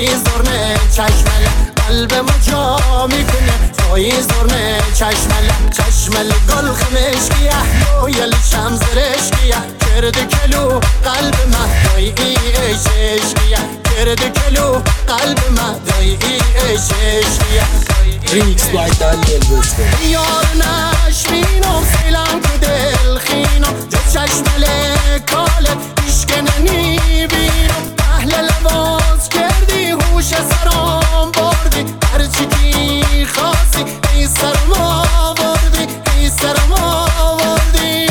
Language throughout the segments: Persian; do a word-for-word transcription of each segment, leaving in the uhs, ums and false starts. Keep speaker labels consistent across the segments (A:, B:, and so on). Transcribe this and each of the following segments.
A: توی زرنه چشمل قلبمو جا میکنه توی زرنه چشمل چشمل گل خمشکیه لویل شم زرشکیه کرد کلو قلب ما دای ای عشقیه کرد کلو قلب ما دای ای عشقیه
B: ریکس بای دانیل بسکن
A: یار نشمینم سیلم تو دل خینم جو چشمل کاله ایشکننی بینم اهل لباس کردی هوش سرام بردی هرچی کی خواستی ای سرم آوردی ای سرم آوردی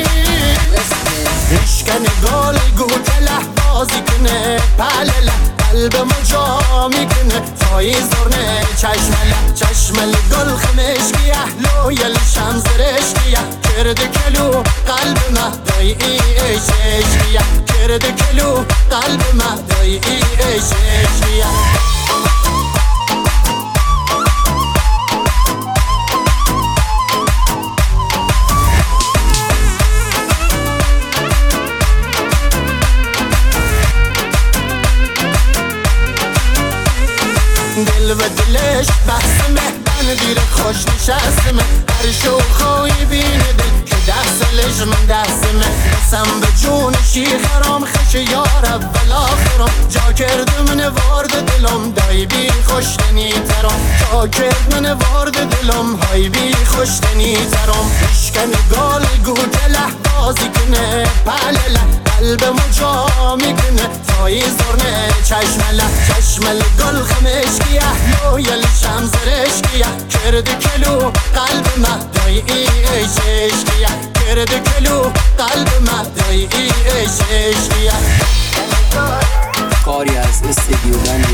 A: ایشکن گل گوتله بازی کنه پلله قلبمو جا میکنه تای زرنه چشمل چشمل گل خمشکیه لویل شم زرشکیه کرد کلو قلب ما دای ای عشقیه کرد کلو قلب ما دای ای عشقیه دل و دلش بحثمه من دیر خوش نشستمه هر شوخوی بینه دل که دستلش من دستمه قسم به جون شیخرام خش یار اول آخرام جا کرد من وارد دلم دای بی خوشتنی ترام جا کرد من وارد دلم های بی خوشتنی ترام اشکن گل گوتله بازی کنه پلله قلبمو جا میکنه تای زرنه چشمله چشمل گل خمشکیه لویل شم زرشکیه کرد کلو قلب ما دای ای عشقیه کرد کلو قلب ما دای ای عشقیه
B: کاری از استدیو دانیل